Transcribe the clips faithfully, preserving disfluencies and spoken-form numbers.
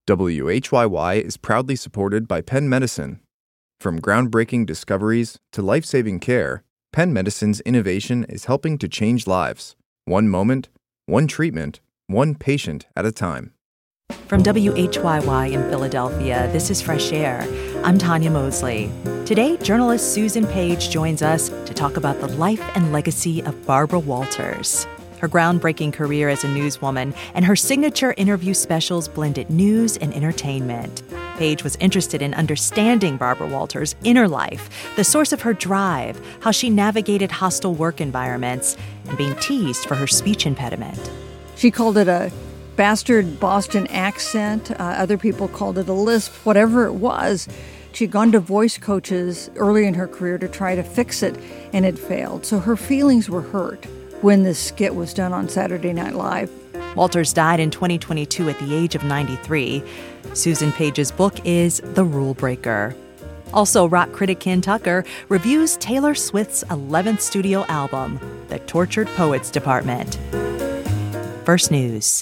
W H Y Y is proudly supported by Penn Medicine. From groundbreaking discoveries to life-saving care, Penn Medicine's innovation is helping to change lives, one moment, one treatment, one patient at a time. From W H Y Y in Philadelphia, this is Fresh Air. I'm Tanya Mosley. Today, journalist Susan Page joins us to talk about the life and legacy of Barbara Walters. Her groundbreaking career as a newswoman and her signature interview specials blended news and entertainment. Page was interested in understanding Barbara Walters' inner life, the source of her drive, how she navigated hostile work environments, and being teased for her speech impediment. She called it a bastard Boston accent. Uh, other people called it a lisp. Whatever it was, she'd gone to voice coaches early in her career to try to fix it, and it failed. So her feelings were hurt when this skit was done on Saturday Night Live. Walters died in twenty twenty-two at the age of ninety-three. Susan Page's book is The Rule Breaker. Also, rock critic Ken Tucker reviews Taylor Swift's eleventh studio album, The Tortured Poets Department. First News.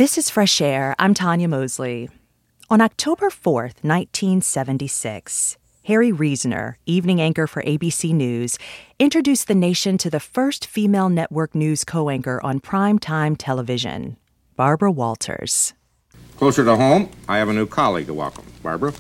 This is Fresh Air. I'm Tanya Mosley. On October fourth, nineteen seventy-six, Harry Reasoner, evening anchor for A B C News, introduced the nation to the first female network news co-anchor on primetime television, Barbara Walters. Closer to home, I have a new colleague to welcome. Barbara?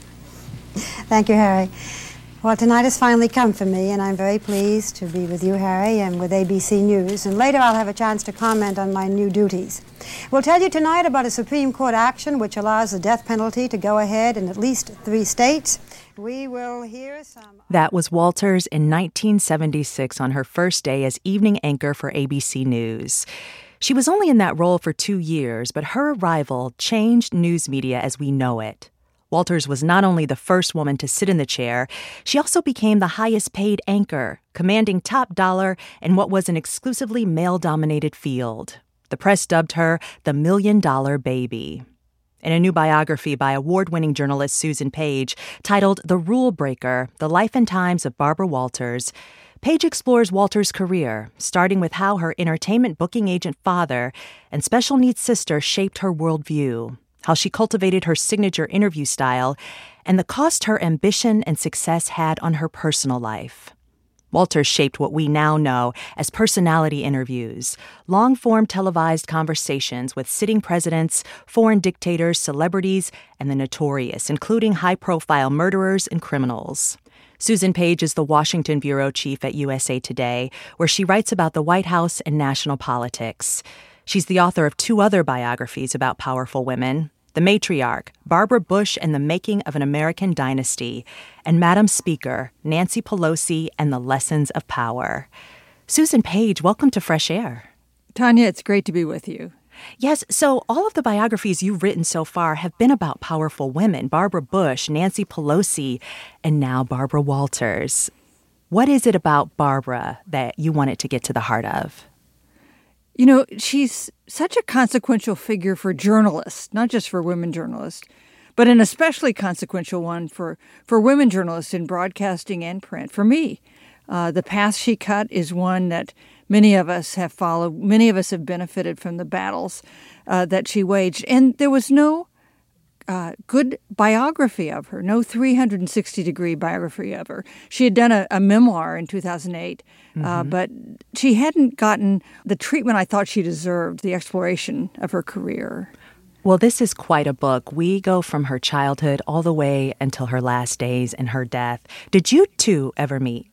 Thank you, Harry. Well, tonight has finally come for me, and I'm very pleased to be with you, Harry, and with A B C News. And later I'll have a chance to comment on my new duties. We'll tell you tonight about a Supreme Court action which allows the death penalty to go ahead in at least three states. We will hear some... That was Walters in nineteen seventy-six on her first day as evening anchor for A B C News. She was only in that role for two years, but her arrival changed news media as we know it. Walters was not only the first woman to sit in the chair, she also became the highest paid anchor, commanding top dollar in what was an exclusively male-dominated field. The press dubbed her the Million Dollar Baby. In a new biography by award-winning journalist Susan Page titled The Rule Breaker, The Life and Times of Barbara Walters, Page explores Walters' career, starting with how her entertainment booking agent father and special needs sister shaped her worldview, how she cultivated her signature interview style, and the cost her ambition and success had on her personal life. Walters shaped what we now know as personality interviews, long-form televised conversations with sitting presidents, foreign dictators, celebrities, and the notorious, including high-profile murderers and criminals. Susan Page is the Washington bureau chief at U S A Today, where she writes about the White House and national politics. She's the author of two other biographies about powerful women, The Matriarch, Barbara Bush and the Making of an American Dynasty, and Madam Speaker, Nancy Pelosi and the Lessons of Power. Susan Page, welcome to Fresh Air. Tanya, it's great to be with you. Yes, so all of the biographies you've written so far have been about powerful women, Barbara Bush, Nancy Pelosi, and now Barbara Walters. What is it about Barbara that you wanted to get to the heart of? You know, she's such a consequential figure for journalists, not just for women journalists, but an especially consequential one for, for women journalists in broadcasting and print. For me, uh, the path she cut is one that many of us have followed. Many of us have benefited from the battles uh, that she waged. And there was no uh, good biography of her, no three hundred sixty degree biography of her. She had done a, a memoir in two thousand eight, mm-hmm. uh, but she hadn't gotten the treatment I thought she deserved, the exploration of her career. Well, this is quite a book. We go from her childhood all the way until her last days and her death. Did you two ever meet?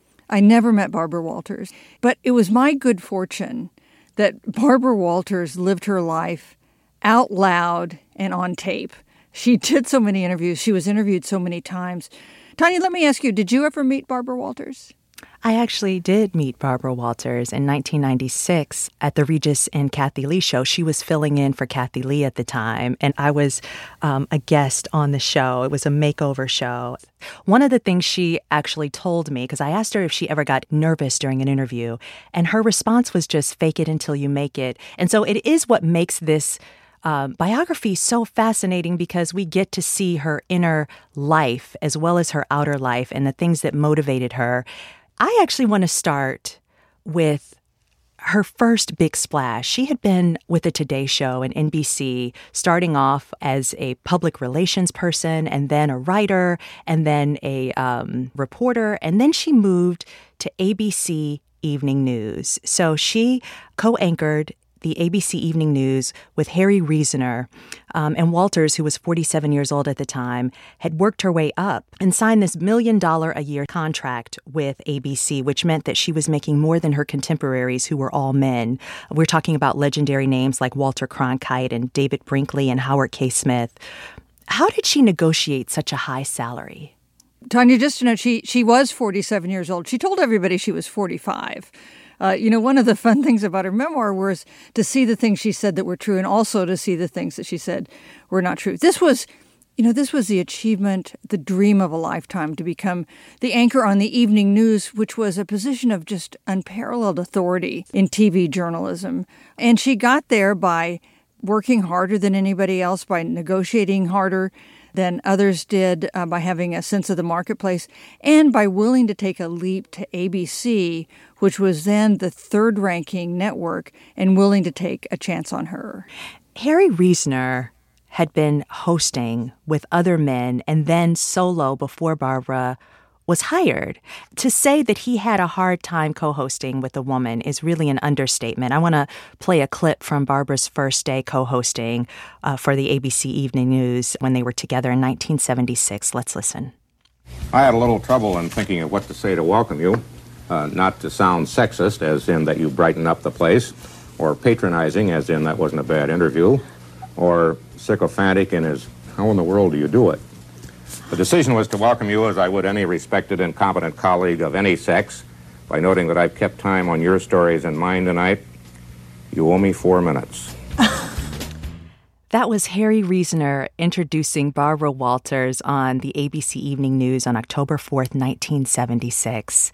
I never met Barbara Walters, but it was my good fortune that Barbara Walters lived her life out loud and on tape. She did so many interviews. She was interviewed so many times. Tanya, let me ask you, did you ever meet Barbara Walters? I actually did meet Barbara Walters in nineteen ninety-six at the Regis and Kathy Lee show. She was filling in for Kathy Lee at the time, and I was um, a guest on the show. It was a makeover show. One of the things she actually told me, because I asked her if she ever got nervous during an interview, and her response was just fake it until you make it. And so it is what makes this Um, biography so fascinating because we get to see her inner life as well as her outer life and the things that motivated her. I actually want to start with her first big splash. She had been with the Today Show and N B C, starting off as a public relations person and then a writer and then a um, reporter. And then she moved to A B C Evening News. So she co-anchored the A B C Evening News with Harry Reasoner, um, and Walters, who was forty-seven years old at the time, had worked her way up and signed this million dollar a year contract with A B C, which meant that she was making more than her contemporaries, who were all men. We're talking about legendary names like Walter Cronkite and David Brinkley and Howard K. Smith. How did she negotiate such a high salary? Tanya, just to note, she, she was forty-seven years old. She told everybody she was forty-five. Uh, you know, one of the fun things about her memoir was to see the things she said that were true and also to see the things that she said were not true. This was, you know, this was the achievement, the dream of a lifetime, to become the anchor on the Evening News, which was a position of just unparalleled authority in T V journalism. And she got there by working harder than anybody else, by negotiating harder than others did, uh, by having a sense of the marketplace, and by willing to take a leap to A B C, which was then the third-ranking network, and willing to take a chance on her. Harry Reasoner had been hosting with other men and then solo before Barbara was hired. To say that he had a hard time co-hosting with a woman is really an understatement. I want to play a clip from Barbara's first day co-hosting uh, for the A B C Evening News when they were together in nineteen seventy-six. Let's listen. I had a little trouble in thinking of what to say to welcome you, uh, not to sound sexist, as in that you brighten up the place, or patronizing, as in that wasn't a bad interview, or sycophantic in his, how in the world do you do it? The decision was to welcome you as I would any respected and competent colleague of any sex, by noting that I've kept time on your stories and mine tonight. You owe me four minutes. That was Harry Reasoner introducing Barbara Walters on the A B C Evening News on October fourth, nineteen seventy-six.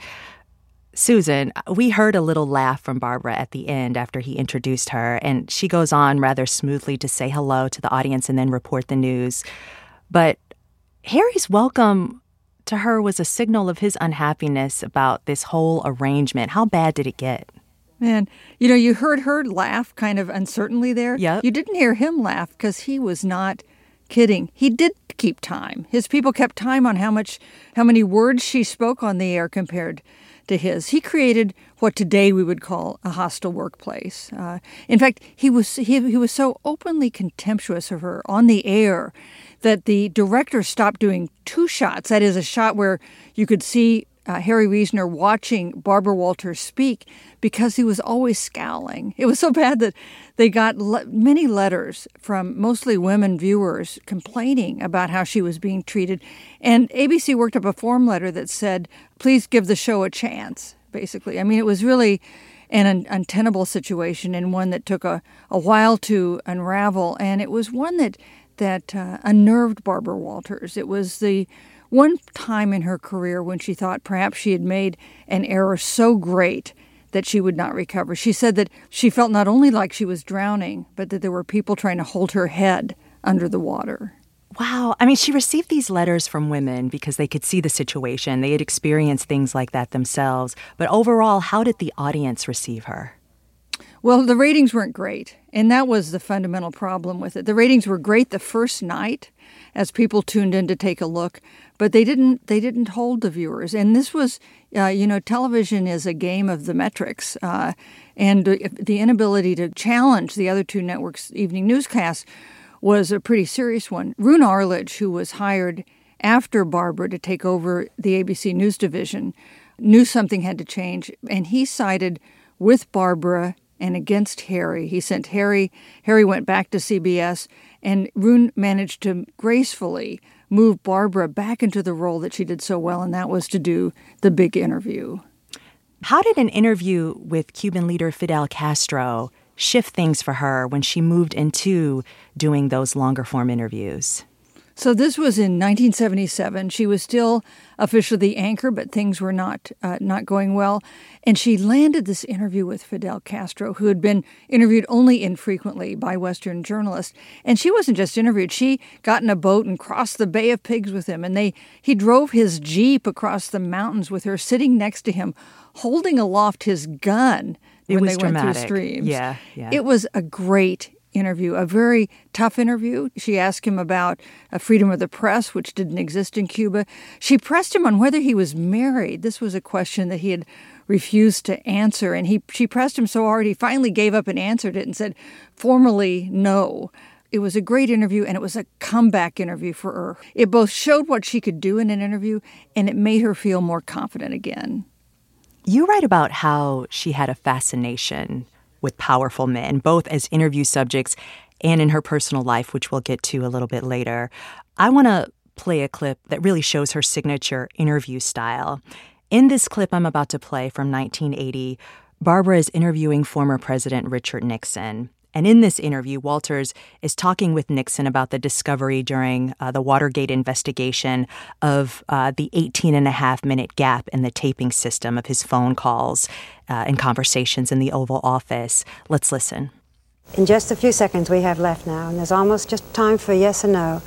Susan, we heard a little laugh from Barbara at the end after he introduced her, and she goes on rather smoothly to say hello to the audience and then report the news. But Harry's welcome to her was a signal of his unhappiness about this whole arrangement. How bad did it get? Man, you know, you heard her laugh kind of uncertainly there. Yep. You didn't hear him laugh because he was not kidding. He did keep time. His people kept time on how much, how many words she spoke on the air compared to his. He created what today we would call a hostile workplace. Uh, in fact, he was he, he was so openly contemptuous of her on the air that the director stopped doing two shots. That is, a shot where you could see uh, Harry Reasoner watching Barbara Walters speak, because he was always scowling. It was so bad that they got le- many letters from mostly women viewers complaining about how she was being treated. And A B C worked up a form letter that said, please give the show a chance, basically. I mean, it was really an un- untenable situation, and one that took a, a while to unravel. And it was one that that uh, unnerved Barbara Walters. It was the one time in her career when she thought perhaps she had made an error so great that she would not recover. She said that she felt not only like she was drowning, but that there were people trying to hold her head under the water. Wow. I mean, she received these letters from women because they could see the situation. They had experienced things like that themselves. But overall, how did the audience receive her? Well, the ratings weren't great, and that was the fundamental problem with it. The ratings were great the first night as people tuned in to take a look, but they didn't they didn't hold the viewers. And this was, uh, you know, television is a game of the metrics, uh, and the inability to challenge the other two networks' evening newscasts was a pretty serious one. Roone Arledge, who was hired after Barbara to take over the A B C News division, knew something had to change, and he sided with Barbara and against Harry. He sent Harry. Harry went back to C B S, and Roone managed to gracefully move Barbara back into the role that she did so well, and that was to do the big interview. How did an interview with Cuban leader Fidel Castro shift things for her when she moved into doing those longer form interviews? So this was in nineteen seventy-seven. She was still officially the anchor, but things were not uh, not going well. And she landed this interview with Fidel Castro, who had been interviewed only infrequently by Western journalists. And she wasn't just interviewed. She got in a boat and crossed the Bay of Pigs with him. And they he drove his Jeep across the mountains with her, sitting next to him, holding aloft his gun it when was they dramatic. went through streams. Yeah, yeah. It was a great interview, a very tough interview. She asked him about uh, freedom of the press, which didn't exist in Cuba. She pressed him on whether he was married. This was a question that he had refused to answer, and he she pressed him so hard he finally gave up and answered it and said, formally, no. It was a great interview, and it was a comeback interview for her. It both showed what she could do in an interview, and it made her feel more confident again. You write about how she had a fascination with powerful men, both as interview subjects and in her personal life, which we'll get to a little bit later. I want to play a clip that really shows her signature interview style. In this clip I'm about to play from nineteen eighty, Barbara is interviewing former President Richard Nixon. And in this interview, Walters is talking with Nixon about the discovery during uh, the Watergate investigation of uh, the eighteen and a half minute gap in the taping system of his phone calls uh, and conversations in the Oval Office. Let's listen. In just a few seconds we have left now, and there's almost just time for yes or no.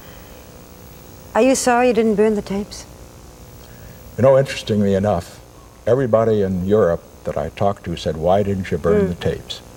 Are you sorry you didn't burn the tapes? You know, interestingly enough, everybody in Europe that I talked to said, why didn't you burn mm. the tapes?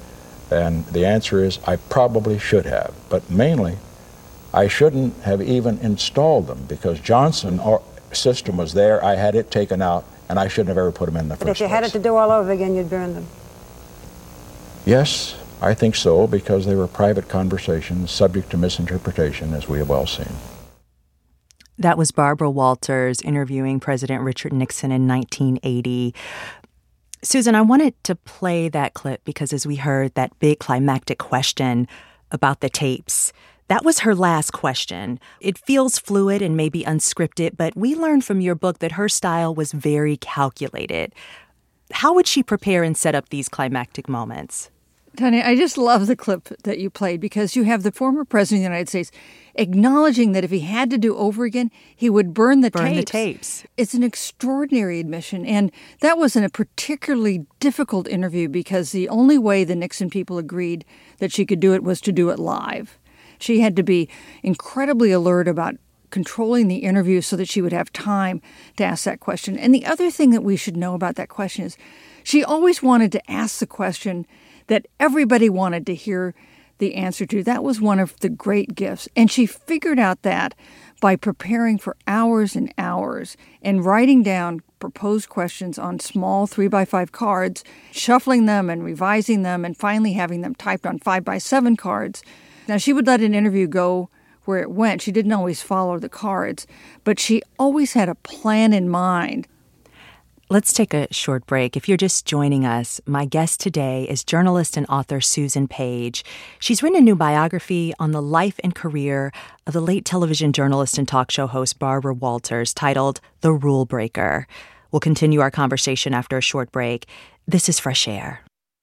And the answer is I probably should have. But mainly, I shouldn't have even installed them because Johnson or system was there. I had it taken out, and I shouldn't have ever put them in the first But if you place. had it to do all over again, you'd burn them. Yes, I think so, because they were private conversations subject to misinterpretation, as we have all seen. That was Barbara Walters interviewing President Richard Nixon in nineteen eighty. Susan, I wanted to play that clip because as we heard that big climactic question about the tapes, that was her last question. It feels fluid and maybe unscripted, but we learned from your book that her style was very calculated. How would she prepare and set up these climactic moments? Tanya, I just love the clip that you played because you have the former president of the United States acknowledging that if he had to do over again, he would burn the burn tapes. the tapes. It's an extraordinary admission. And that wasn't a particularly difficult interview because the only way the Nixon people agreed that she could do it was to do it live. She had to be incredibly alert about controlling the interview so that she would have time to ask that question. And the other thing that we should know about that question is she always wanted to ask the question that everybody wanted to hear the answer to. That was one of the great gifts. And she figured out that by preparing for hours and hours and writing down proposed questions on small three by five cards, shuffling them and revising them, and finally having them typed on five by seven cards. Now, she would let an interview go where it went. She didn't always follow the cards, but she always had a plan in mind. Let's take a short break. If you're just joining us, my guest today is journalist and author Susan Page. She's written a new biography on the life and career of the late television journalist and talk show host Barbara Walters titled The Rule Breaker. We'll continue our conversation after a short break. This is Fresh Air.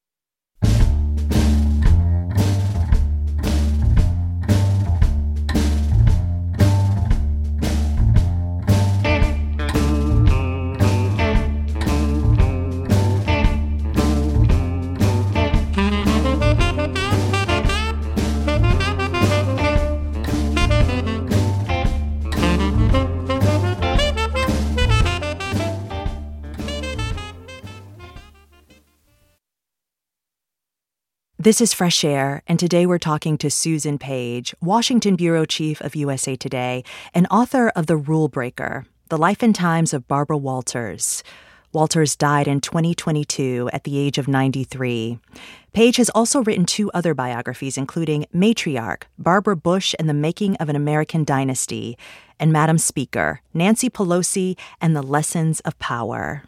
This is Fresh Air, and today we're talking to Susan Page, Washington Bureau Chief of U S A Today, and author of The Rule Breaker, The Life and Times of Barbara Walters. Walters died in twenty twenty-two at the age of ninety-three. Page has also written two other biographies, including Matriarch, Barbara Bush and the Making of an American Dynasty, and Madam Speaker, Nancy Pelosi and the Lessons of Power.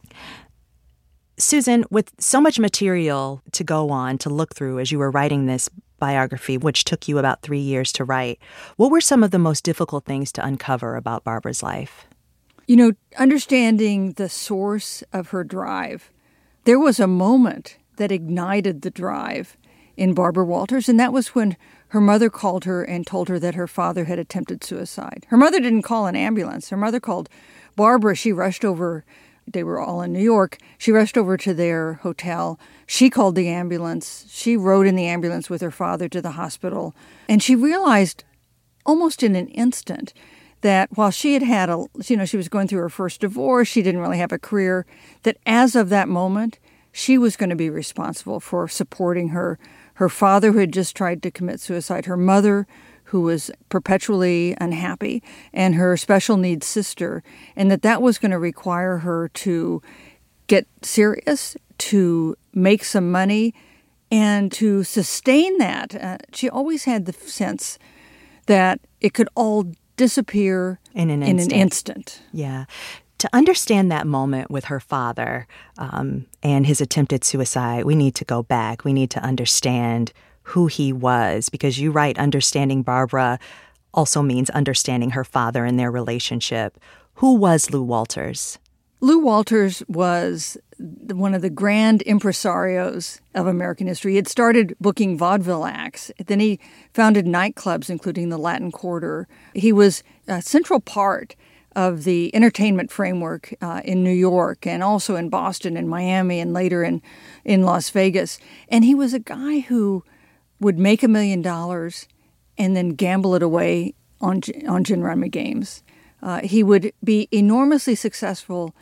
Susan, with so much material to go on, to look through as you were writing this biography, which took you about three years to write, what were some of the most difficult things to uncover about Barbara's life? You know, understanding the source of her drive. There was a moment that ignited the drive in Barbara Walters, and that was when her mother called her and told her that her father had attempted suicide. Her mother didn't call an ambulance. Her mother called Barbara. She rushed over. They were all in New York. She rushed over to their hotel. She called the ambulance. She rode in the ambulance with her father to the hospital. And she realized almost in an instant that while she had had a, you know, she was going through her first divorce, she didn't really have a career, that as of that moment, she was going to be responsible for supporting her, her father who had just tried to commit suicide, her mother who was perpetually unhappy, and her special needs sister, and that that was going to require her to get serious, to make some money, and to sustain that. Uh, she always had the sense that it could all disappear in an in instant. An instant. Yeah. To understand that moment with her father um, and his attempted suicide, we need to go back. We need to understand who he was, because you write understanding Barbara also means understanding her father and their relationship. Who was Lew Walters? Lew Walters was one of the grand impresarios of American history. He had started booking vaudeville acts. Then he founded nightclubs, including the Latin Quarter. He was a central part of the entertainment framework uh, in New York and also in Boston and Miami and later in, in Las Vegas. And he was a guy who would make a million dollars and then gamble it away on on gin rummy games. Uh, he would be enormously successful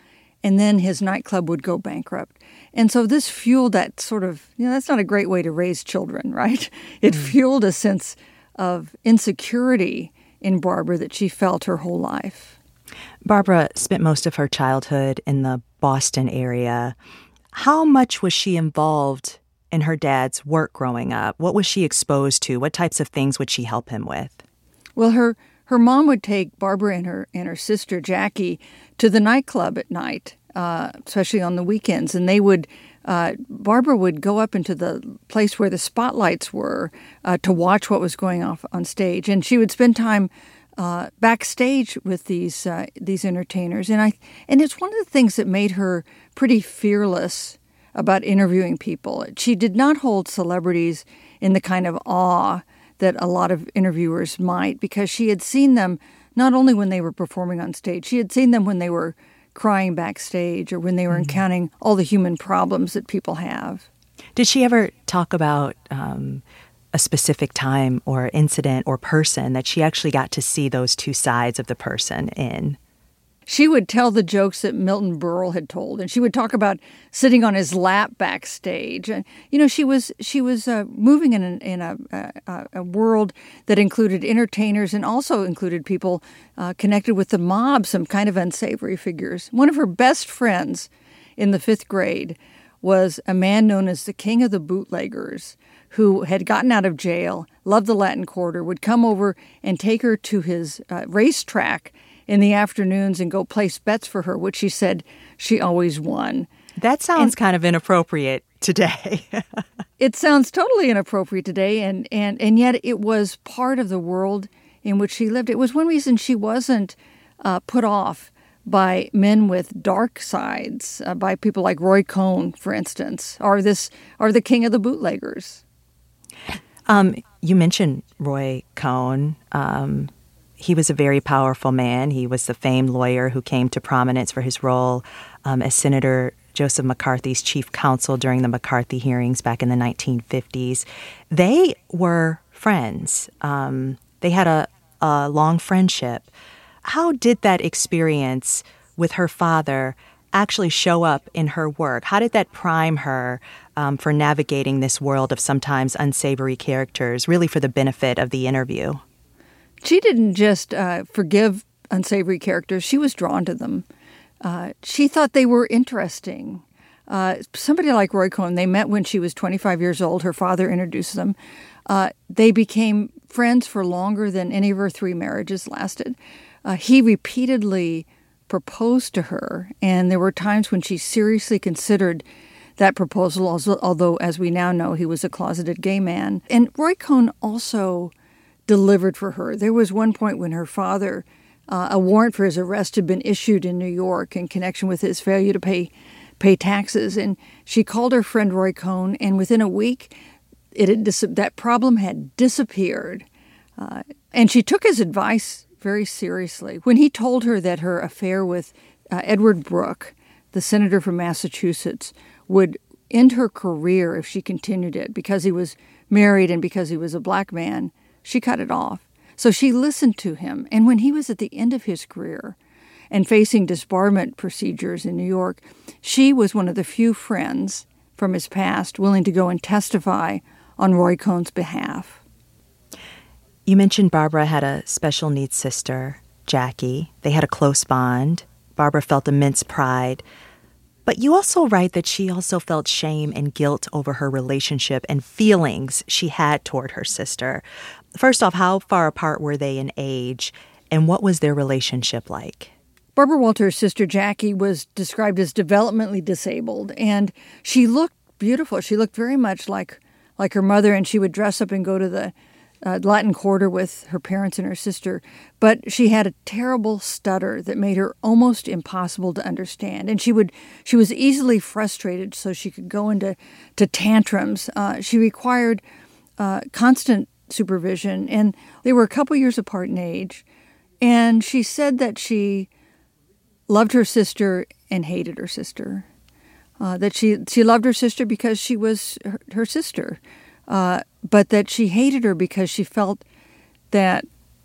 and then his nightclub would go bankrupt. And so this fueled that sort of, you know, that's not a great way to raise children, right? It mm. fueled a sense of insecurity in Barbara that she felt her whole life. Barbara spent most of her childhood in the Boston area. How much was she involved in her dad's work growing up? What was she exposed to? What types of things would she help him with? Well, her her mom would take Barbara and her and her sister Jackie to the nightclub at night, uh, especially on the weekends, and they would. Uh, Barbara would go up into the place where the spotlights were uh, to watch what was going on on stage, and she would spend time uh, backstage with these uh, these entertainers. And I and it's one of the things that made her pretty fearless about interviewing people. She did not hold celebrities in the kind of awe that a lot of interviewers might, because she had seen them not only when they were performing on stage, she had seen them when they were crying backstage or when they were mm-hmm. encountering all the human problems that people have. Did she ever talk about um, a specific time or incident or person that she actually got to see those two sides of the person in? She would tell the jokes that Milton Berle had told, and she would talk about sitting on his lap backstage. And you know, she was she was uh, moving in, an, in a, a, a world that included entertainers and also included people uh, connected with the mob, some kind of unsavory figures. One of her best friends in the fifth grade was a man known as the King of the Bootleggers, who had gotten out of jail, loved the Latin Quarter, would come over and take her to his uh, racetrack in the afternoons and go place bets for her, which she said she always won. That sounds and, kind of inappropriate today. It sounds totally inappropriate today, and, and, and yet it was part of the world in which she lived. It was one reason she wasn't uh, put off by men with dark sides, uh, by people like Roy Cohn, for instance, or this, or the King of the Bootleggers. Um, you mentioned Roy Cohn. Um He was a very powerful man. He was the famed lawyer who came to prominence for his role um, as Senator Joseph McCarthy's chief counsel during the McCarthy hearings back in the nineteen fifties. They were friends. Um, they had a, a long friendship. How did that experience with her father actually show up in her work? How did that prime her um, for navigating this world of sometimes unsavory characters, really for the benefit of the interview? She didn't just uh, forgive unsavory characters. She was drawn to them. Uh, she thought they were interesting. Uh, somebody like Roy Cohn, they met when she was twenty-five years old. Her father introduced them. Uh, they became friends for longer than any of her three marriages lasted. Uh, he repeatedly proposed to her, and there were times when she seriously considered that proposal, although, as we now know, he was a closeted gay man. And Roy Cohn also delivered for her. There was one point when her father, uh, a warrant for his arrest had been issued in New York in connection with his failure to pay pay taxes, and she called her friend Roy Cohn, and within a week, it had dis- that problem had disappeared. Uh, and she took his advice very seriously. When he told her that her affair with uh, Edward Brooke, the senator from Massachusetts, would end her career if she continued it because he was married and because he was a black man, she cut it off. So she listened to him. And when he was at the end of his career and facing disbarment procedures in New York, she was one of the few friends from his past willing to go and testify on Roy Cohn's behalf. You mentioned Barbara had a special needs sister, Jackie. They had a close bond. Barbara felt immense pride. But you also write that she also felt shame and guilt over her relationship and feelings she had toward her sister. First off, how far apart were they in age, and what was their relationship like? Barbara Walters' sister Jackie was described as developmentally disabled, and she looked beautiful. She looked very much like like her mother, and she would dress up and go to the uh, Latin Quarter with her parents and her sister. But she had a terrible stutter that made her almost impossible to understand, and she would she was easily frustrated, so she could go into to tantrums. Uh, she required uh, constant supervision, and they were a couple years apart in age. And she said that she loved her sister and hated her sister. Uh, that she she loved her sister because she was her, her sister, uh, but that she hated her because she felt that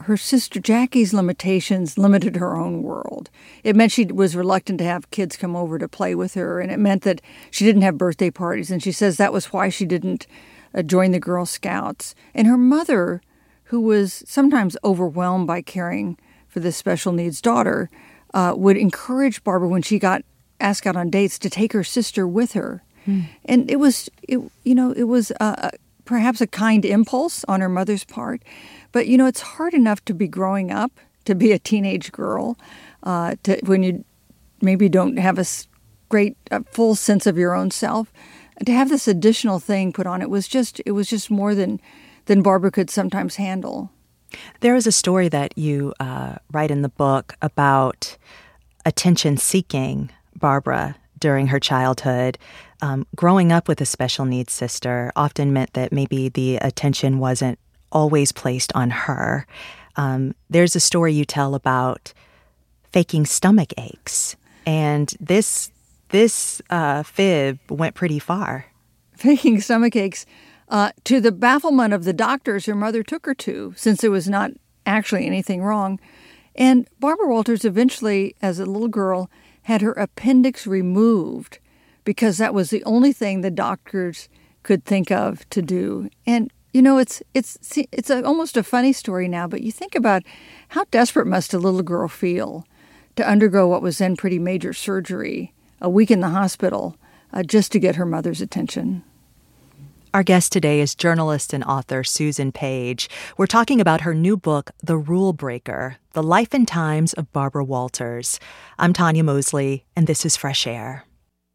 her sister Jackie's limitations limited her own world. It meant she was reluctant to have kids come over to play with her, and it meant that she didn't have birthday parties. And she says that was why she didn't uh, join the Girl Scouts. And her mother, who was sometimes overwhelmed by caring for this special needs daughter, uh, would encourage Barbara when she got asked out on dates to take her sister with her. Hmm. And it was, it, you know, it was uh, perhaps a kind impulse on her mother's part. But, you know, it's hard enough to be growing up, to be a teenage girl, uh, to when you maybe don't have a great, uh, full sense of your own self. To have this additional thing put on, it was just, it was just more than, than Barbara could sometimes handle. There is a story that you uh, write in the book about attention-seeking Barbara during her childhood. Um, growing up with a special needs sister often meant that maybe the attention wasn't always placed on her. Um, there's a story you tell about faking stomach aches, and this this uh, fib went pretty far. Faking stomach aches. Uh, to the bafflement of the doctors her mother took her to, since there was not actually anything wrong. And Barbara Walters eventually, as a little girl, had her appendix removed because that was the only thing the doctors could think of to do. And, you know, it's it's it's a, almost a funny story now, but you think about how desperate must a little girl feel to undergo what was then pretty major surgery, a week in the hospital, uh, just to get her mother's attention. Our guest today is journalist and author Susan Page. We're talking about her new book, The Rule Breaker, The Life and Times of Barbara Walters. I'm Tanya Mosley, and this is Fresh Air.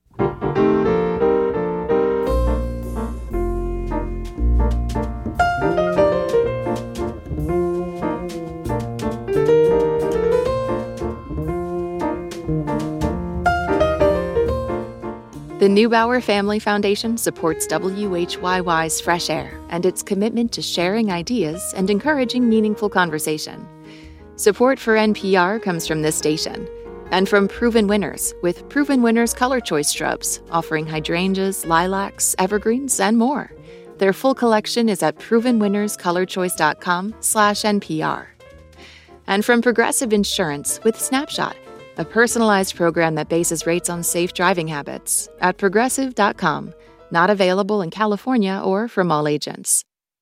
The Neubauer Family Foundation supports W H Y Y's Fresh Air and its commitment to sharing ideas and encouraging meaningful conversation. Support for N P R comes from this station and from Proven Winners with Proven Winners Color Choice Shrubs, offering hydrangeas, lilacs, evergreens, and more. Their full collection is at proven winners color choice dot com slash N P R. And from Progressive Insurance with Snapshot, a personalized program that bases rates on safe driving habits at progressive dot com. Not available in California or from all agents.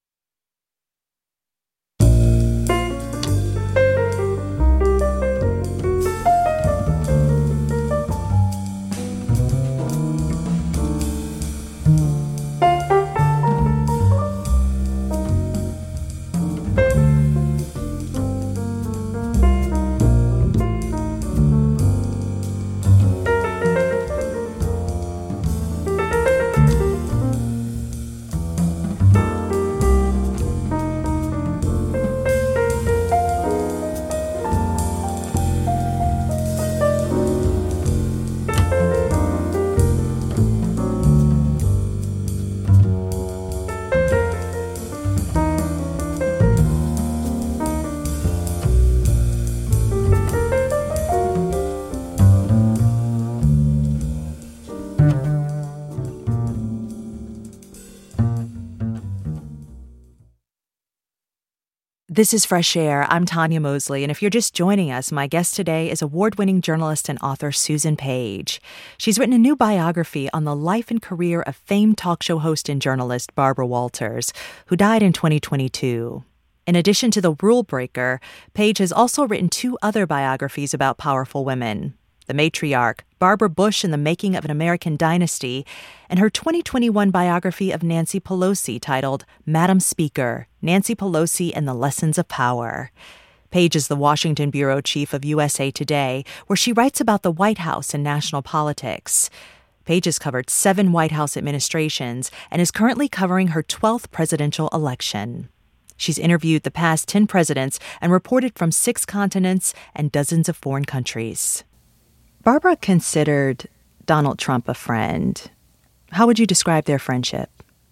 This is Fresh Air. I'm Tanya Mosley, and if you're just joining us, my guest today is award-winning journalist and author Susan Page. She's written a new biography on the life and career of famed talk show host and journalist Barbara Walters, who died in twenty twenty-two. In addition to The Rule Breaker, Page has also written two other biographies about powerful women: The Matriarch, Barbara Bush and the Making of an American Dynasty, and her twenty twenty-one biography of Nancy Pelosi titled Madam Speaker, Nancy Pelosi and the Lessons of Power. Page is the Washington bureau chief of U S A Today, where she writes about the White House and national politics. Page has covered seven White House administrations and is currently covering her twelfth presidential election. She's interviewed the past ten presidents and reported from six continents and dozens of foreign countries. Barbara considered Donald Trump a friend. How would you describe their friendship?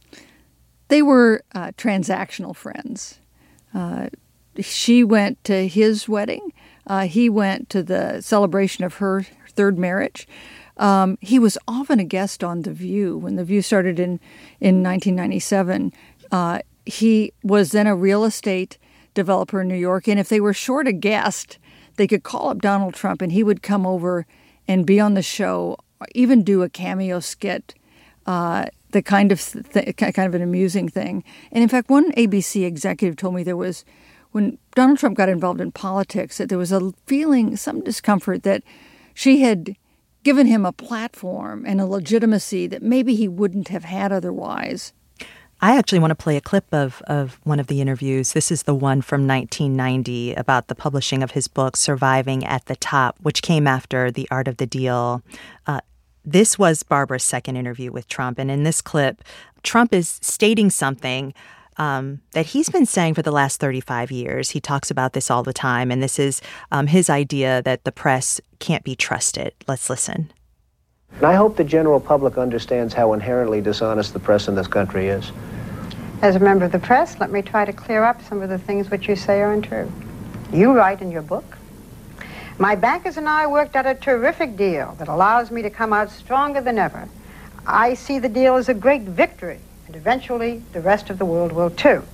They were uh, transactional friends. Uh, she went to his wedding. Uh, he went to the celebration of her third marriage. Um, he was often a guest on The View. When The View started in, in nineteen ninety-seven, uh, he was then a real estate developer in New York. And if they were short a guest, they could call up Donald Trump and he would come over and be on the show, even do a cameo skit, uh, the kind of th- kind of an amusing thing. And in fact, one A B C executive told me there was, when Donald Trump got involved in politics, that there was a feeling, some discomfort that she had given him a platform and a legitimacy that maybe he wouldn't have had otherwise. I actually want to play a clip of, of one of the interviews. This is the one from nineteen ninety about the publishing of his book, Surviving at the Top, which came after The Art of the Deal. Uh, this was Barbara's second interview with Trump. And in this clip, Trump is stating something um, that he's been saying for the last thirty-five years. He talks about this all the time. And this is um, his idea that the press can't be trusted. Let's listen. And I hope the general public understands how inherently dishonest the press in this country is. As a member of the press, let me try to clear up some of the things which you say are untrue. You write in your book, "My bankers and I worked out a terrific deal that allows me to come out stronger than ever. I see the deal as a great victory, and eventually the rest of the world will too."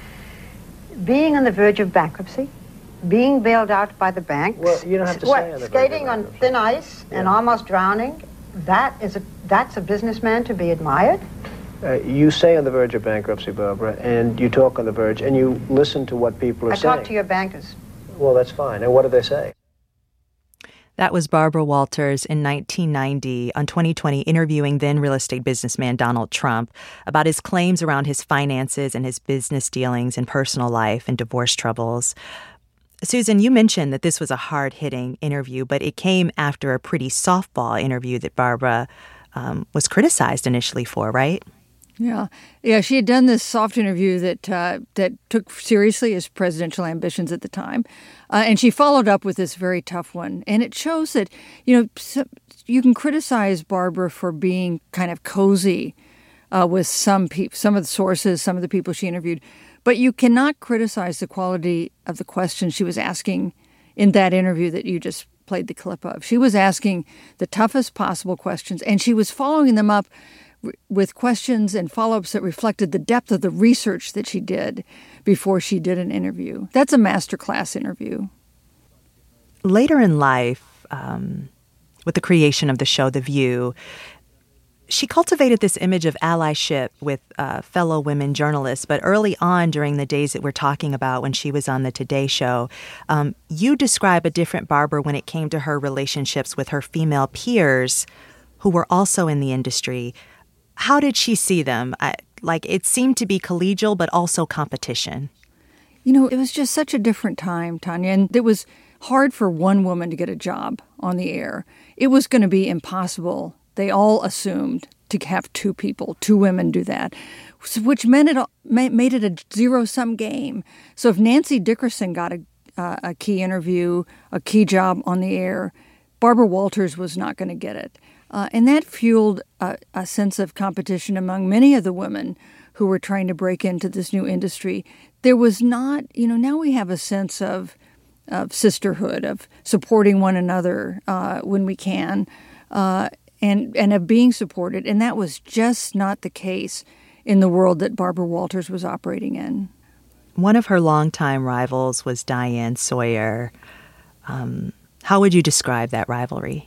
Being on the verge of bankruptcy, being bailed out by the banks, Well, you don't have to what, say on the verge of skating on bankruptcy. thin ice and Yeah. almost drowning, that is a, that's a businessman to be admired? Uh, you say on the verge of bankruptcy, Barbara, and you talk on the verge, and you listen to what people are I saying. talk to your bankers. Well, that's fine. And what do they say? That was Barbara Walters in nineteen ninety on twenty twenty interviewing then real estate businessman Donald Trump about his claims around his finances and his business dealings and personal life and divorce troubles. Susan, you mentioned that this was a hard-hitting interview, but it came after a pretty softball interview that Barbara um, was criticized initially for, right? Yeah, yeah. She had done this soft interview that uh, that took seriously his presidential ambitions at the time, uh, and she followed up with this very tough one. And it shows that you know so, you can criticize Barbara for being kind of cozy uh, with some people, some of the sources, some of the people she interviewed, but you cannot criticize the quality of the questions she was asking in that interview that you just played the clip of. She was asking the toughest possible questions, and she was following them up with questions and follow-ups that reflected the depth of the research that she did before she did an interview. That's a masterclass interview. Later in life, um, with the creation of the show The View, she cultivated this image of allyship with uh, fellow women journalists. But early on, during the days that we're talking about when she was on the Today Show, um, you describe a different Barbara when it came to her relationships with her female peers who were also in the industry. How did she see them? I, like, it seemed to be collegial, but also competition. You know, it was just such a different time, Tanya, and it was hard for one woman to get a job on the air. It was going to be impossible, they all assumed, to have two people, two women do that, which meant it made it a zero-sum game. So if Nancy Dickerson got a, uh, a key interview, a key job on the air, Barbara Walters was not going to get it. Uh, and that fueled a, a sense of competition among many of the women who were trying to break into this new industry. There was not, you know, now we have a sense of, of sisterhood, of supporting one another uh, when we can, uh, and, and of being supported. And that was just not the case in the world that Barbara Walters was operating in. One of her longtime rivals was Diane Sawyer. Um, how would you describe that rivalry?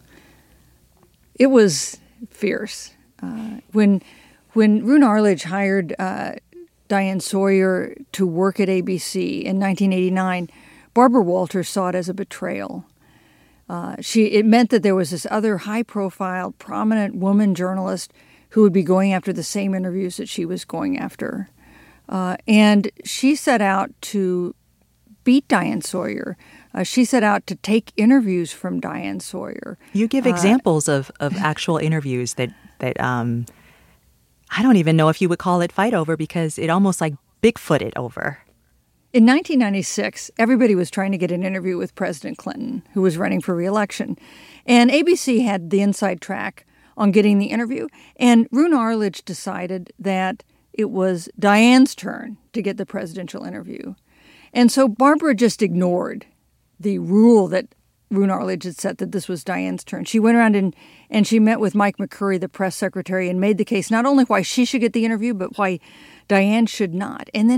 It was fierce. Uh, when when Roone Arledge hired uh, Diane Sawyer to work at A B C in nineteen eighty-nine, Barbara Walters saw it as a betrayal. Uh, she it meant that there was this other high-profile, prominent woman journalist who would be going after the same interviews that she was going after. Uh, and she set out to beat Diane Sawyer. Uh, she set out to take interviews from Diane Sawyer. You give uh, examples of, of actual interviews that, that um, I don't even know if you would call it fight over because it almost like Bigfooted over. In nineteen ninety-six, everybody was trying to get an interview with President Clinton, who was running for re-election. And A B C had the inside track on getting the interview. And Roone Arledge decided that it was Diane's turn to get the presidential interview. And so Barbara just ignored the rule that Roone Arledge had set that this was Diane's turn. She went around and, and she met with Mike McCurry, the press secretary, and made the case not only why she should get the interview, but why Diane should not. And then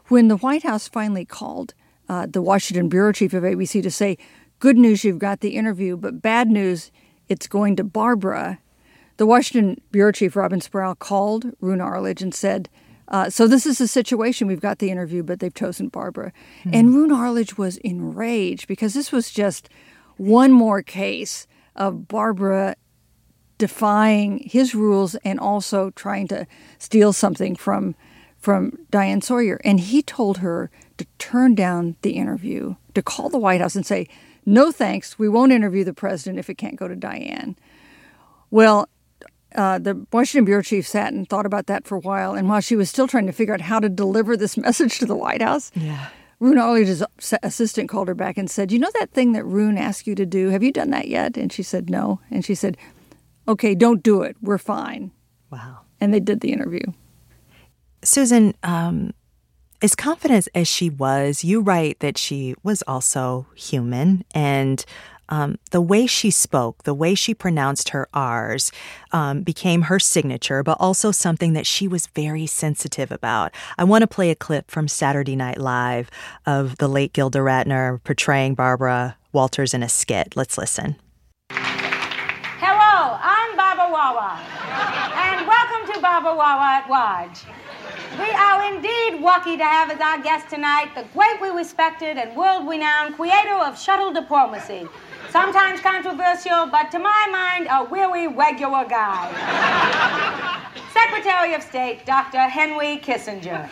When the White House finally called uh, the Washington bureau chief of A B C to say, good news, you've got the interview, but bad news, it's going to Barbara, the Washington bureau chief, Robin Sproul, called Roone Arledge and said, uh, so this is the situation. We've got the interview, but they've chosen Barbara. Mm-hmm. And Roone Arledge was enraged because this was just one more case of Barbara defying his rules and also trying to steal something from from Diane Sawyer. And he told her to turn down the interview, to call the White House and say, no thanks, we won't interview the president if it can't go to Diane. Well, uh, the Washington bureau chief sat and thought about that for a while. And while she was still trying to figure out how to deliver this message to the White House, yeah. Roone Arledge's assistant called her back and said, you know that thing that Roone asked you to do? Have you done that yet? And she said, no. And she said, okay, don't do it. We're fine. Wow. And they did the interview. Susan, um, as confident as she was, you write that she was also human. And um, the way she spoke, the way she pronounced her R's um, became her signature, but also something that she was very sensitive about. I want to play a clip from Saturday Night Live of the late Gilda Radner portraying Barbara Walters in a skit. Let's listen. Hello, I'm Barbara Wawa, and welcome to Barbara Wawa at Watch. We are indeed lucky to have as our guest tonight the greatly respected and world-renowned creator of shuttle diplomacy. Sometimes controversial, but to my mind, a really regular guy. Secretary of State, Doctor Henry Kissinger.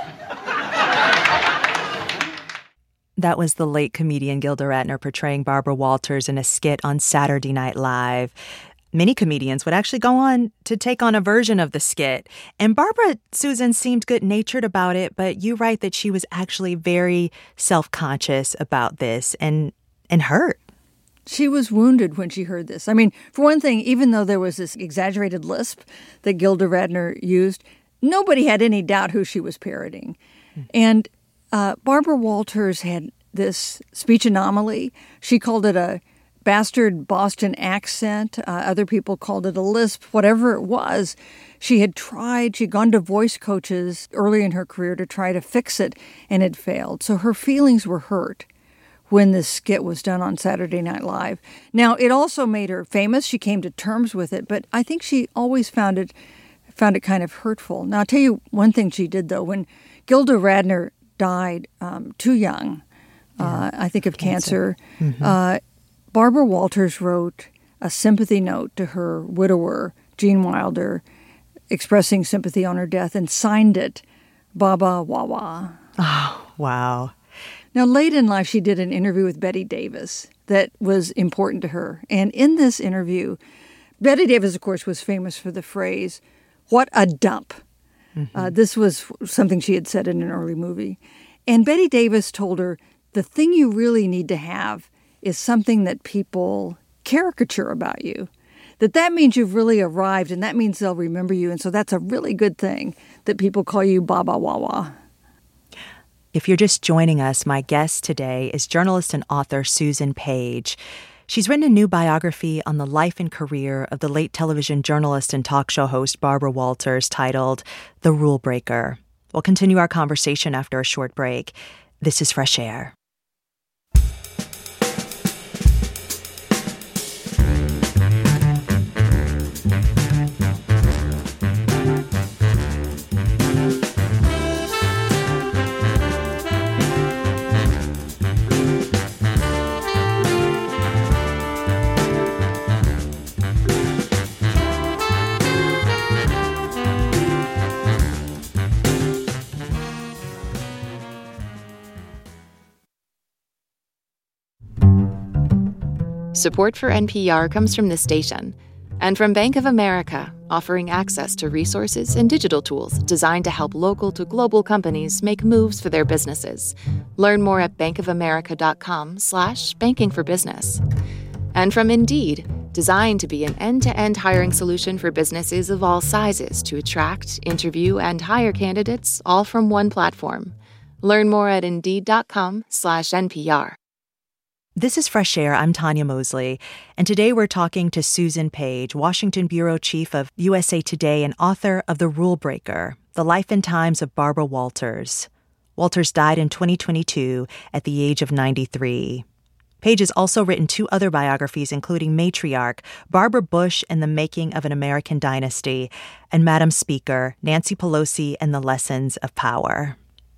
That was the late comedian Gilda Radner portraying Barbara Walters in a skit on Saturday Night Live. Many comedians would actually go on to take on a version of the skit. And Barbara, Susan, seemed good-natured about it, but you write that she was actually very self-conscious about this and and hurt. She was wounded when she heard this. I mean, for one thing, even though there was this exaggerated lisp that Gilda Radner used, nobody had any doubt who she was parroting. Mm. And uh, Barbara Walters had this speech anomaly. She called it a bastard Boston accent. Uh, other people called it a lisp. Whatever it was, she had tried, she'd gone to voice coaches early in her career to try to fix it, and it failed. So her feelings were hurt when this skit was done on Saturday Night Live. Now, it also made her famous. She came to terms with it, but I think she always found it found it kind of hurtful. Now, I'll tell you one thing she did, though. When Gilda Radner died um, too young, yeah. uh, I think of cancer, cancer mm-hmm. uh, Barbara Walters wrote a sympathy note to her widower, Gene Wilder, expressing sympathy on her death, and signed it, Baba Wawa. Oh, wow. Now, late in life, she did an interview with Betty Davis that was important to her. And in this interview, Betty Davis, of course, was famous for the phrase, what a dump. Mm-hmm. Uh, this was something she had said in an early movie. And Betty Davis told her, the thing you really need to have is something that people caricature about you. That that means you've really arrived, and that means they'll remember you. And so that's a really good thing that people call you Baba Wawa. If you're just joining us, my guest today is journalist and author Susan Page. She's written a new biography on the life and career of the late television journalist and talk show host Barbara Walters titled The Rule Breaker. We'll continue our conversation after a short break. This is Fresh Air. Support for N P R comes from this station and from Bank of America, offering access to resources and digital tools designed to help local to global companies make moves for their businesses. Learn more at bankofamerica.com slash banking for business. And from Indeed, designed to be an end-to-end hiring solution for businesses of all sizes to attract, interview, and hire candidates all from one platform. Learn more at Indeed.com slash NPR. This is Fresh Air. I'm Tanya Mosley, and today we're talking to Susan Page, Washington bureau chief of U S A Today and author of The Rule Breaker, The Life and Times of Barbara Walters. Walters died in twenty twenty-two at the age of ninety-three. Page has also written two other biographies, including Matriarch, Barbara Bush and the Making of an American Dynasty, and Madam Speaker, Nancy Pelosi and the Lessons of Power.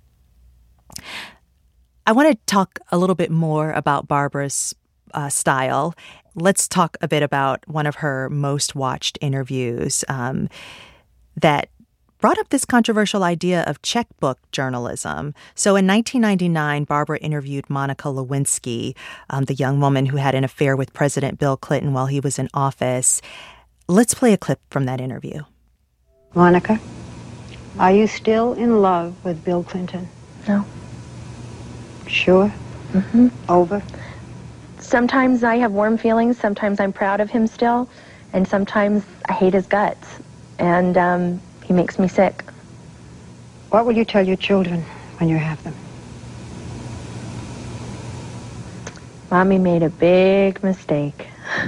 I want to talk a little bit more about Barbara's uh, style. Let's talk a bit about one of her most watched interviews um, that brought up this controversial idea of checkbook journalism. So in nineteen ninety-nine, Barbara interviewed Monica Lewinsky, um, the young woman who had an affair with President Bill Clinton while he was in office. Let's play a clip from that interview. Monica, are you still in love with Bill Clinton? No. Sure? Mm-hmm. Over? Sometimes I have warm feelings. Sometimes I'm proud of him still. And sometimes I hate his guts. And um, he makes me sick. What will you tell your children when you have them? Mommy made a big mistake.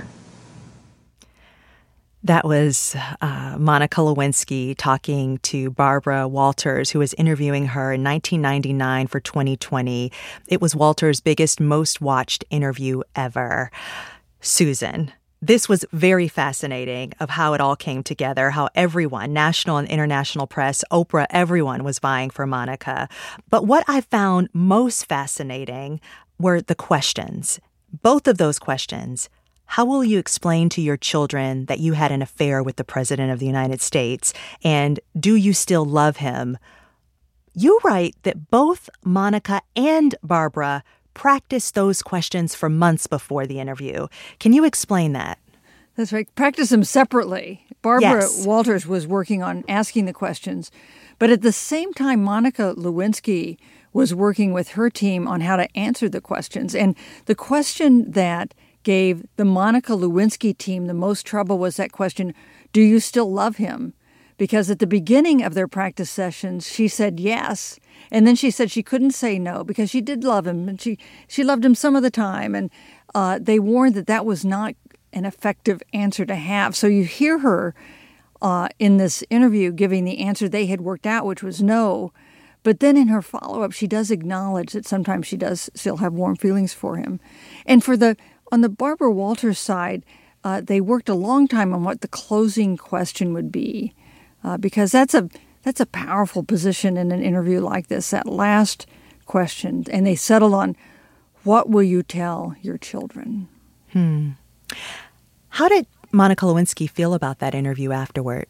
That was uh, Monica Lewinsky talking to Barbara Walters, who was interviewing her in nineteen ninety-nine for twenty twenty. It was Walters' biggest, most watched interview ever. Susan, this was very fascinating of how it all came together, how everyone, national and international press, Oprah, everyone was vying for Monica. But what I found most fascinating were the questions. Both of those questions. How will you explain to your children that you had an affair with the President of the United States? And do you still love him? You write that both Monica and Barbara practiced those questions for months before the interview. Can you explain that? That's right. Practice them separately. Barbara yes. Walters was working on asking the questions. But at the same time, Monica Lewinsky was working with her team on how to answer the questions. And the question that gave the Monica Lewinsky team the most trouble was that question, do you still love him? Because at the beginning of their practice sessions, she said yes. And then she said she couldn't say no because she did love him. And she, she loved him some of the time. And uh, they warned that that was not an effective answer to have. So you hear her uh, in this interview giving the answer they had worked out, which was no. But then in her follow-up, she does acknowledge that sometimes she does still have warm feelings for him. And for the on the Barbara Walters side, uh, they worked a long time on what the closing question would be, uh, because that's a that's a powerful position in an interview like this, that last question. And they settled on, what will you tell your children? Hmm. How did Monica Lewinsky feel about that interview afterward?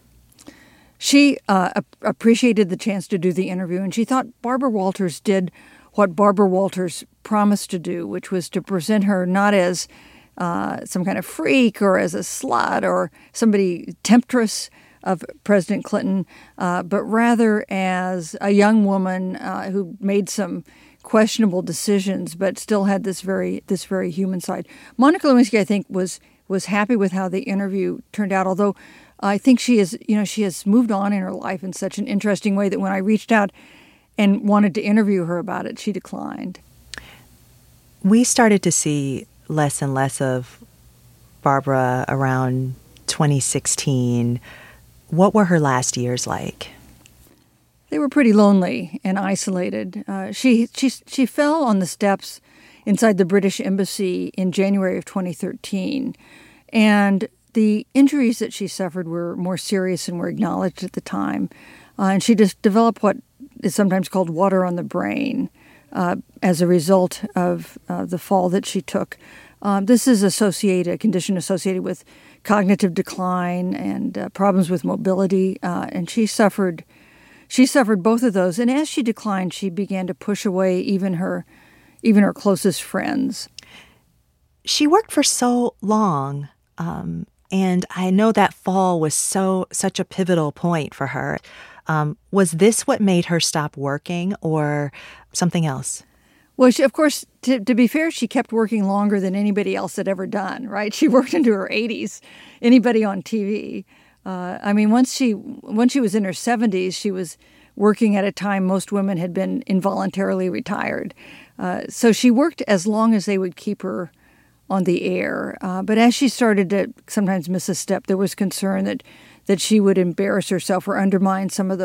She uh, ap- appreciated the chance to do the interview, and she thought Barbara Walters did what Barbara Walters promised to do, which was to present her not as uh, some kind of freak or as a slut or somebody temptress of President Clinton, uh, but rather as a young woman uh, who made some questionable decisions, but still had this very this very human side. Monica Lewinsky, I think, was was happy with how the interview turned out, although I think she is, you know, she has moved on in her life in such an interesting way that when I reached out and wanted to interview her about it, she declined. We started to see less and less of Barbara around twenty sixteen. What were her last years like? They were pretty lonely and isolated. Uh, she she she fell on the steps inside the British Embassy in January of twenty thirteen, and the injuries that she suffered were more serious and were acknowledged at the time. Uh, and she just developed what is sometimes called water on the brain uh, as a result of uh, the fall that she took. Um, this is associated, a condition associated with cognitive decline and uh, problems with mobility, uh, and she suffered she suffered both of those. And as she declined, she began to push away even her even her closest friends. She worked for so long, um, and I know that fall was so such a pivotal point for her. Um, was this what made her stop working, or something else? Well, she, of course, to, to be fair, she kept working longer than anybody else had ever done, right? She worked into her eighties. Anybody on T V. Uh, I mean, once she once she was in her seventies, she was working at a time most women had been involuntarily retired. Uh, so she worked as long as they would keep her on the air. Uh, but as she started to sometimes miss a step, there was concern that that she would embarrass herself or undermine some of the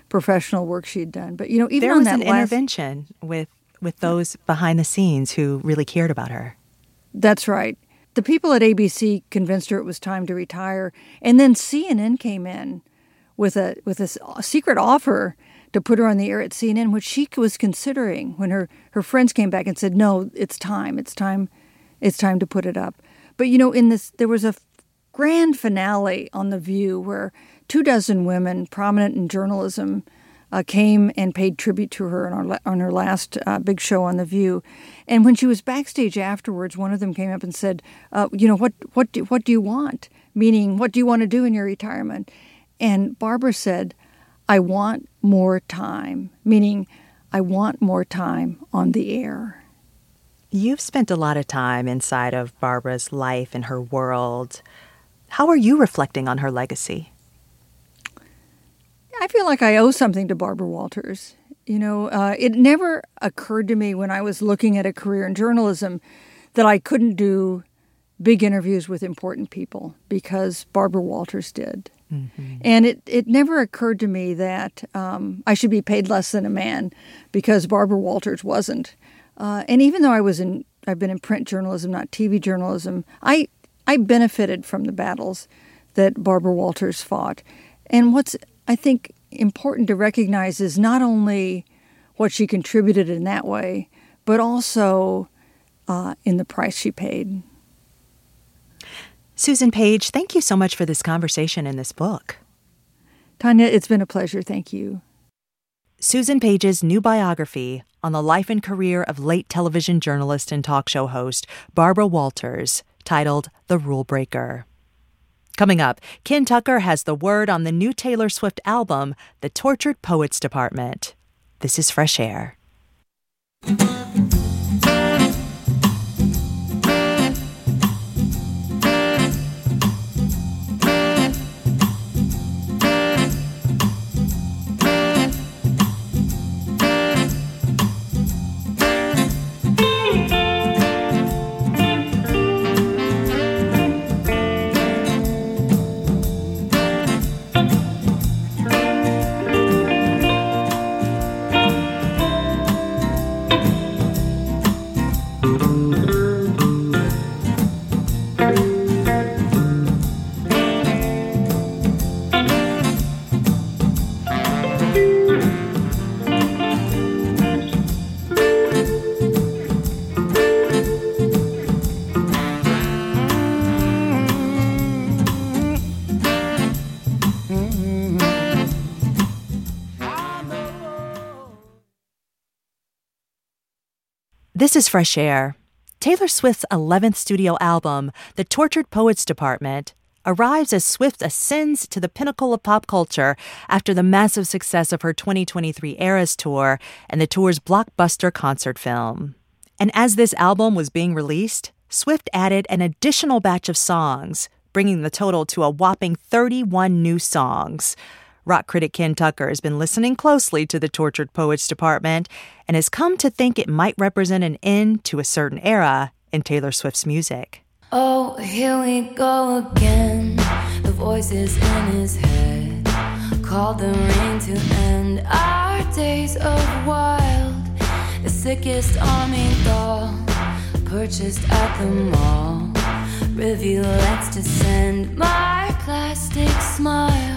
professional work she'd done. But, you know, even there on was that an last, intervention with, with those behind the scenes who really cared about her. That's right. The people at A B C convinced her it was time to retire. And then C N N came in with a with a secret offer to put her on the air at C N N, which she was considering when her, her friends came back and said, no, it's time. It's time. It's time to put it up. But, you know, in this, there was a grand finale on The View where two dozen women prominent in journalism uh, came and paid tribute to her on, our, on her last uh, big show on The View. And when she was backstage afterwards, one of them came up and said, uh, you know, what, what, do, what do you want? Meaning, what do you want to do in your retirement? And Barbara said, I want more time, meaning I want more time on the air. You've spent a lot of time inside of Barbara's life and her world. How are you reflecting on her legacy? I feel like I owe something to Barbara Walters. You know, uh, it never occurred to me when I was looking at a career in journalism that I couldn't do big interviews with important people because Barbara Walters did. Mm-hmm. And it, it never occurred to me that um, I should be paid less than a man because Barbara Walters wasn't. Uh, and even though I was in, I've been in print journalism, not T V journalism, I I benefited from the battles that Barbara Walters fought. And what's, I think, important to recognize is not only what she contributed in that way, but also uh, in the price she paid. Susan Page, thank you so much for this conversation and this book. Tanya, it's been a pleasure. Thank you. Susan Page's new biography on the life and career of late television journalist and talk show host Barbara Walters, titled The Rule Breaker. Coming up, Ken Tucker has the word on the new Taylor Swift album, The Tortured Poets Department. This is Fresh Air. This is Fresh Air. Taylor Swift's eleventh studio album, The Tortured Poets Department, arrives as Swift ascends to the pinnacle of pop culture after the massive success of her twenty twenty-three Eras Tour and the tour's blockbuster concert film. And as this album was being released, Swift added an additional batch of songs, bringing the total to a whopping thirty-one new songs. Rock critic Ken Tucker has been listening closely to the Tortured Poets Department and has come to think it might represent an end to a certain era in Taylor Swift's music. Oh, here we go again. The voices in his head called the rain to end our days of wild. The sickest army doll purchased at the mall. Rivulets descend my plastic smile.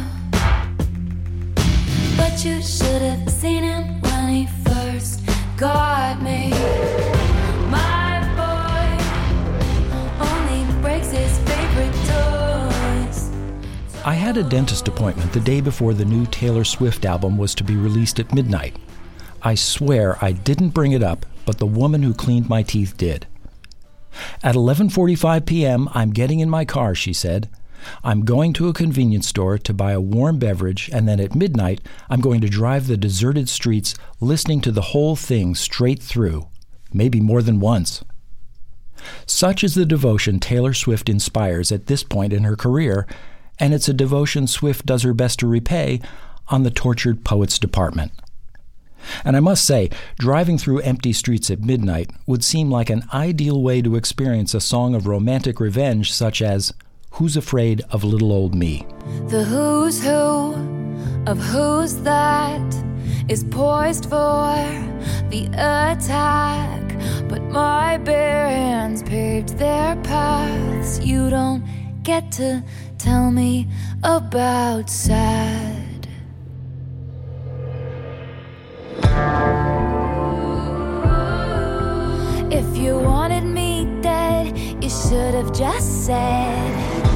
But you should have seen him when he first got me. My boy only breaks his favorite toys. I had a dentist appointment the day before the new Taylor Swift album was to be released at midnight. I swear I didn't bring it up, but the woman who cleaned my teeth did. At eleven forty-five p.m., I'm getting in my car, she said. I'm going to a convenience store to buy a warm beverage, and then at midnight, I'm going to drive the deserted streets listening to the whole thing straight through, maybe more than once. Such is the devotion Taylor Swift inspires at this point in her career, and it's a devotion Swift does her best to repay on the Tortured Poets Department. And I must say, driving through empty streets at midnight would seem like an ideal way to experience a song of romantic revenge such as Who's Afraid of Little Old Me? The who's who of who's that is poised for the attack, but my bare hands paved their paths. You don't get to tell me about sad. If you wanted me dead, you should have just said.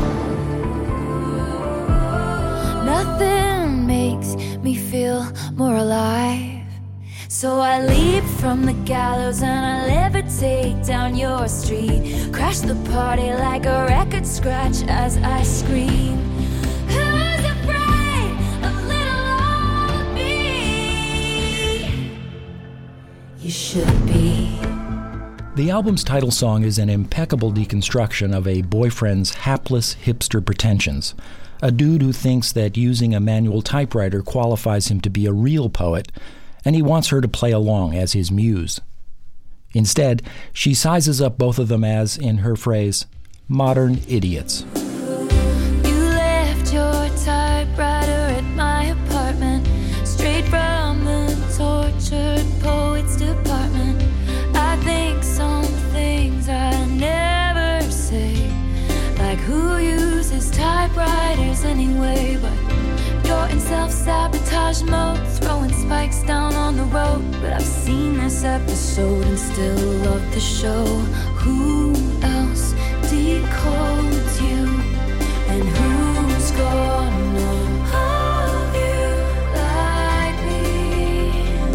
Nothing makes me feel more alive. So I leap from the gallows and I levitate down your street. Crash the party like a record scratch as I scream. Who's afraid of little old me? You should be. The album's title song is an impeccable deconstruction of a boyfriend's hapless hipster pretensions. A dude who thinks that using a manual typewriter qualifies him to be a real poet, and he wants her to play along as his muse. Instead, she sizes up both of them as, in her phrase, modern idiots. You left your typewriter at my apartment, straight from the tortured poets department. I think some things I never say, like who uses typewriters anyway, but you're in self-sabotage mode, throwing spikes down on the road. But I've seen this episode and still love the show. Who else decodes you? And who's gonna hold you like me?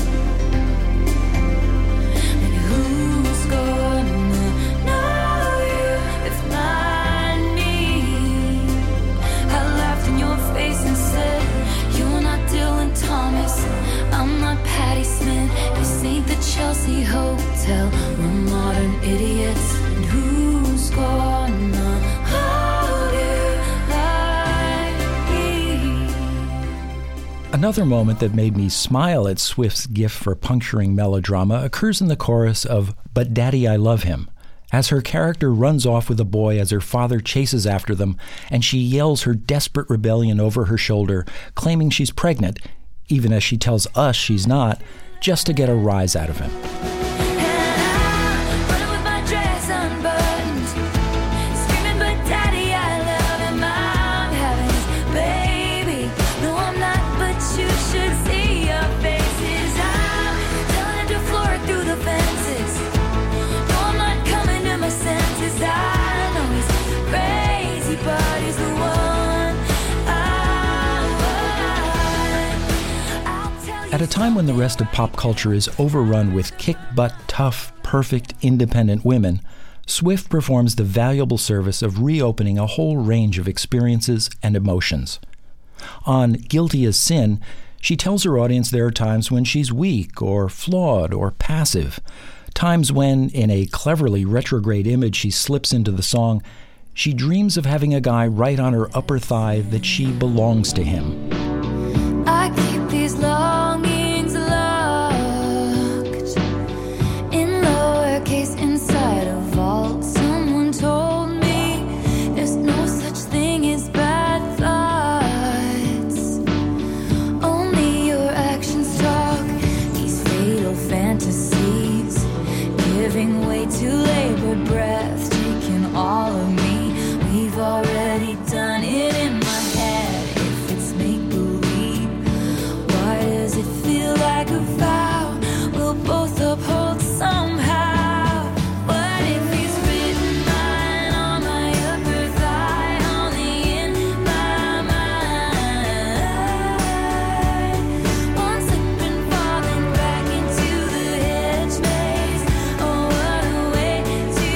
And who's gonna know you if not me? I laughed in your face and said, you're not Dylan Thomas, I'm not Patti Smith. This ain't the Chelsea Hotel. We're modern idiots. And who's gonna hold you like me? Another moment that made me smile at Swift's gift for puncturing melodrama occurs in the chorus of But Daddy, I Love Him, as her character runs off with a boy as her father chases after them, and she yells her desperate rebellion over her shoulder, claiming she's pregnant, even as she tells us she's not, just to get a rise out of him. At a time when the rest of pop culture is overrun with kick-butt, tough, perfect, independent women, Swift performs the valuable service of reopening a whole range of experiences and emotions. On Guilty as Sin, she tells her audience there are times when she's weak or flawed or passive, times when, in a cleverly retrograde image she slips into the song, she dreams of having a guy write on her upper thigh that she belongs to him. I keep these longings locked in lowercase inside a vault. Someone told me there's no such thing as bad thoughts. Only your actions talk. These fatal fantasies giving way to labored breath, taking all of me. We've already done it in my head. If it's make believe, why does it feel like a vow we'll both uphold somehow? What if he's written mine on my upper thigh, only in my mind? One slip and falling back into the hedge maze. Oh, what a way to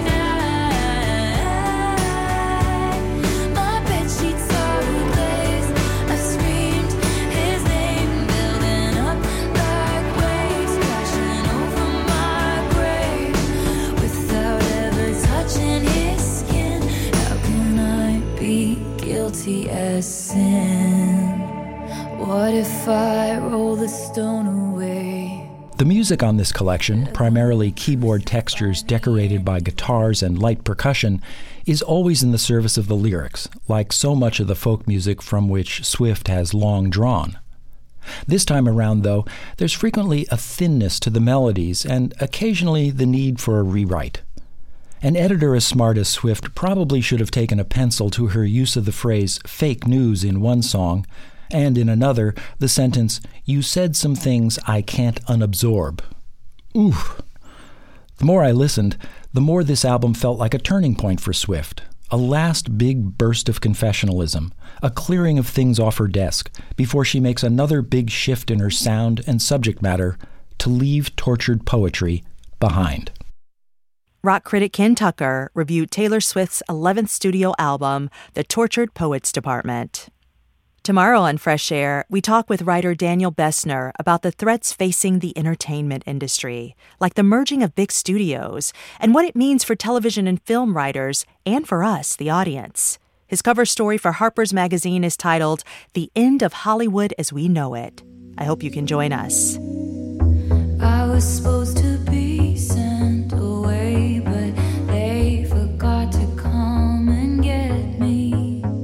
die. My bedsheets are ablaze. I've screamed his name, building up like waves, crashing over my grave without ever touching his skin. How can I be guilty as sin? What if I roll the stone away? The The music on this collection, primarily keyboard textures decorated by guitars and light percussion, is always in the service of the lyrics, like so much of the folk music from which Swift has long drawn. This time around, though, there's frequently a thinness to the melodies and occasionally the need for a rewrite. An editor as smart as Swift probably should have taken a pencil to her use of the phrase fake news in one song, and in another, the sentence, "You said some things I can't unabsorb." Oof. The more I listened, the more this album felt like a turning point for Swift, a last big burst of confessionalism, a clearing of things off her desk, before she makes another big shift in her sound and subject matter to leave tortured poetry behind. Rock critic Ken Tucker reviewed Taylor Swift's eleventh studio album, The Tortured Poets Department. Tomorrow on Fresh Air, we talk with writer Daniel Bessner about the threats facing the entertainment industry, like the merging of big studios, and what it means for television and film writers and for us, the audience. His cover story for Harper's Magazine is titled, The End of Hollywood as We Know It. I hope you can join us. I was supposed to be sent away, but they forgot to come and get me.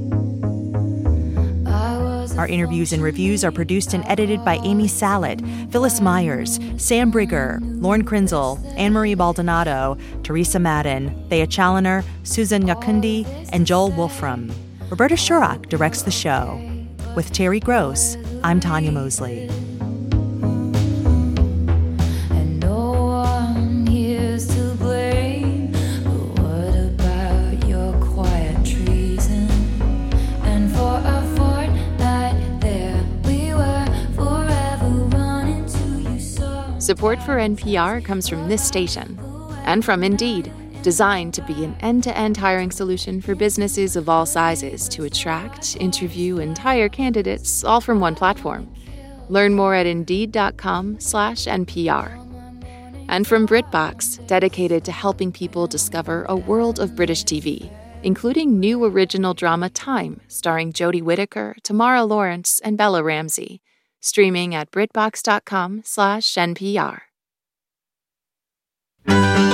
Our interviews and reviews are produced and edited by Amy Sallet, Phyllis Myers, Sam Brigger, Lauren Krinzel, Anne-Marie Baldonado, Teresa Madden, Thea Challoner, Susan Nyakundi, and Joel Wolfram. Roberta Shurrock directs the show. With Terry Gross, I'm Tanya Mosley. Support for N P R comes from this station and from Indeed, designed to be an end-to-end hiring solution for businesses of all sizes to attract, interview, and hire candidates all from one platform. Learn more at Indeed.com slash NPR. And from BritBox, dedicated to helping people discover a world of British T V, including new original drama Time, starring Jodie Whittaker, Tamara Lawrence, and Bella Ramsey. Streaming at BritBox.com slash NPR.